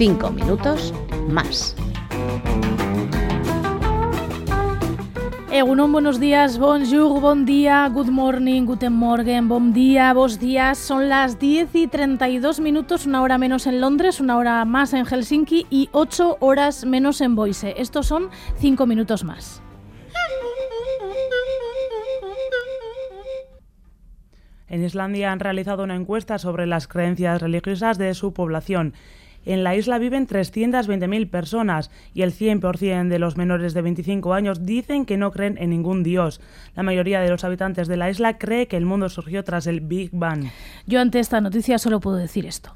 5 minutos más. Egunon, buenos días, bonjour, bon día, good morning, guten morgen, bon día, bos días. Son las 10:32, una hora menos en Londres, una hora más en Helsinki y 8 horas menos en Boise. Estos son 5 minutos más. En Islandia han realizado una encuesta sobre las creencias religiosas de su población. En la isla viven 320.000 personas y el 100% de los menores de 25 años dicen que no creen en ningún dios. La mayoría de los habitantes de la isla cree que el mundo surgió tras el Big Bang. Yo ante esta noticia solo puedo decir esto.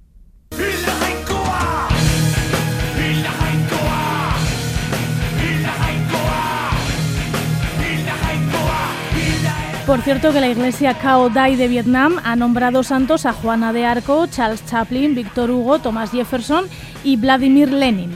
Por cierto que la iglesia Khao Dai de Vietnam ha nombrado santos a Juana de Arco, Charles Chaplin, Víctor Hugo, Thomas Jefferson y Vladimir Lenin.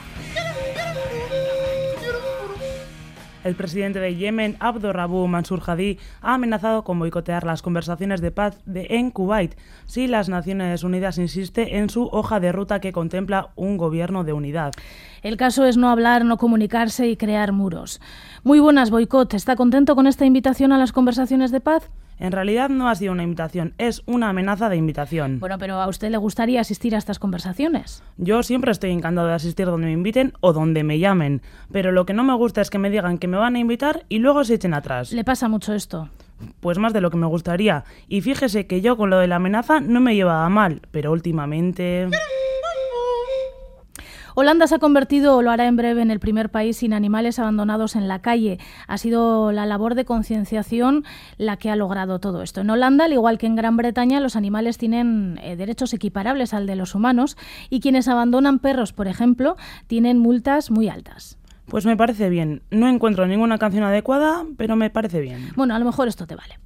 El presidente de Yemen, Abdurrabu Mansur Hadi, ha amenazado con boicotear las conversaciones de paz en Kuwait si las Naciones Unidas insiste en su hoja de ruta que contempla un gobierno de unidad. El caso es no hablar, no comunicarse y crear muros. Muy buenas, boicot. ¿Está contento con esta invitación a las conversaciones de paz? En realidad no ha sido una invitación, es una amenaza de invitación. Bueno, pero ¿a usted le gustaría asistir a estas conversaciones? Yo siempre estoy encantado de asistir donde me inviten o donde me llamen, pero lo que no me gusta es que me digan que me van a invitar y luego se echen atrás. ¿Le pasa mucho esto? Pues más de lo que me gustaría. Y fíjese que yo con lo de la amenaza no me llevaba mal, pero últimamente... Holanda se ha convertido, o lo hará en breve, en el primer país sin animales abandonados en la calle. Ha sido la labor de concienciación la que ha logrado todo esto. En Holanda, al igual que en Gran Bretaña, los animales tienen derechos equiparables al de los humanos y quienes abandonan perros, por ejemplo, tienen multas muy altas. Pues me parece bien. No encuentro ninguna canción adecuada, pero me parece bien. Bueno, a lo mejor esto te vale.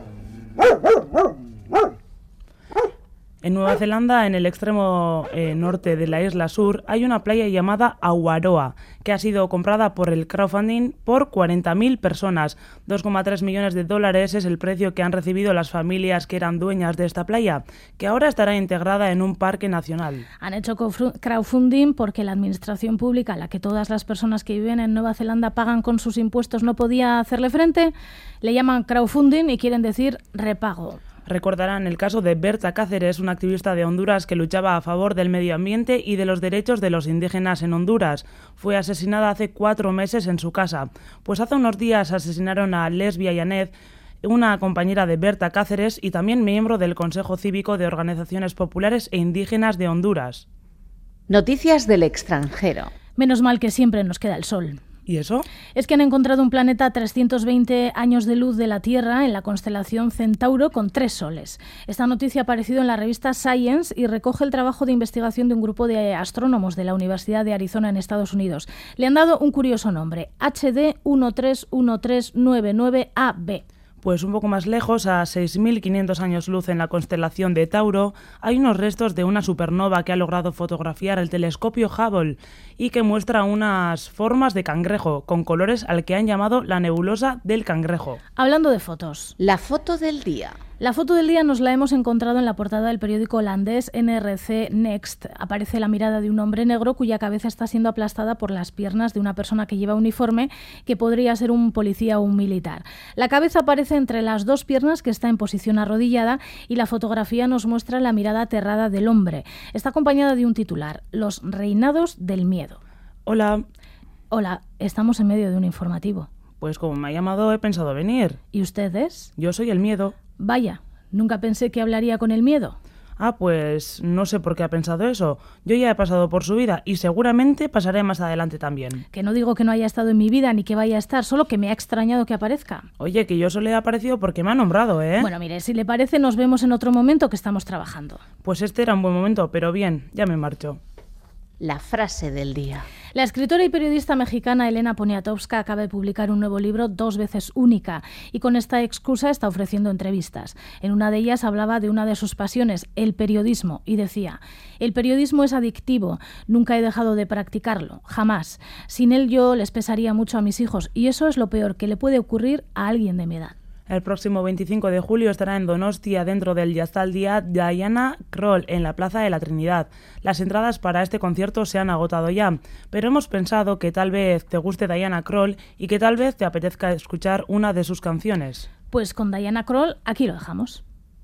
En Nueva Zelanda, en el extremo norte de la isla sur, hay una playa llamada Awaroa, que ha sido comprada por el crowdfunding por 40.000 personas. 2,3 millones de dólares es el precio que han recibido las familias que eran dueñas de esta playa, que ahora estará integrada en un parque nacional. Han hecho crowdfunding porque la administración pública, a la que todas las personas que viven en Nueva Zelanda pagan con sus impuestos, no podía hacerle frente. Le llaman crowdfunding y quieren decir repago. Recordarán el caso de Berta Cáceres, una activista de Honduras que luchaba a favor del medio ambiente y de los derechos de los indígenas en Honduras. Fue asesinada hace 4 meses en su casa. Pues hace unos días asesinaron a Lesbia Yanet, una compañera de Berta Cáceres y también miembro del Consejo Cívico de Organizaciones Populares e Indígenas de Honduras. Noticias del extranjero. Menos mal que siempre nos queda el sol. ¿Y eso? Es que han encontrado un planeta a 320 años de luz de la Tierra en la constelación Centauro con 3 soles. Esta noticia ha aparecido en la revista Science y recoge el trabajo de investigación de un grupo de astrónomos de la Universidad de Arizona en Estados Unidos. Le han dado un curioso nombre, HD 131399AB. Pues un poco más lejos, a 6.500 años luz en la constelación de Tauro, hay unos restos de una supernova que ha logrado fotografiar el telescopio Hubble y que muestra unas formas de cangrejo con colores al que han llamado la nebulosa del cangrejo. Hablando de fotos. La foto del día. La foto del día nos la hemos encontrado en la portada del periódico holandés NRC Next. Aparece la mirada de un hombre negro cuya cabeza está siendo aplastada por las piernas de una persona que lleva uniforme, que podría ser un policía o un militar. La cabeza aparece entre las 2 piernas, que está en posición arrodillada, y la fotografía nos muestra la mirada aterrada del hombre. Está acompañada de un titular: Los reinados del miedo. Hola. Hola, estamos en medio de un informativo. Pues como me ha llamado he pensado venir. ¿Y ustedes? Yo soy el miedo. Vaya, nunca pensé que hablaría con el miedo. Ah, pues no sé por qué ha pensado eso. Yo ya he pasado por su vida y seguramente pasaré más adelante también. Que no digo que no haya estado en mi vida ni que vaya a estar, solo que me ha extrañado que aparezca. Oye, que yo solo he aparecido porque me ha nombrado, ¿eh? Bueno, mire, si le parece nos vemos en otro momento que estamos trabajando. Pues este era un buen momento, pero bien, ya me marcho. La frase del día. La escritora y periodista mexicana Elena Poniatowska acaba de publicar un nuevo libro 2 veces única y con esta excusa está ofreciendo entrevistas. En una de ellas hablaba de una de sus pasiones, el periodismo, y decía: el periodismo es adictivo, nunca he dejado de practicarlo, jamás. Sin él yo les pesaría mucho a mis hijos y eso es lo peor que le puede ocurrir a alguien de mi edad. El próximo 25 de julio estará en Donostia, dentro del Jaztaldia, Diana Krall, en la Plaza de la Trinidad. Las entradas para este concierto se han agotado ya, pero hemos pensado que tal vez te guste Diana Krall y que tal vez te apetezca escuchar una de sus canciones. Pues con Diana Krall aquí lo dejamos.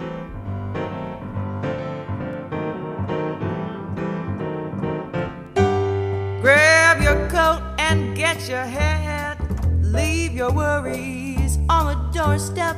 Grab your coat and get your hat. Leave your worries on the doorstep.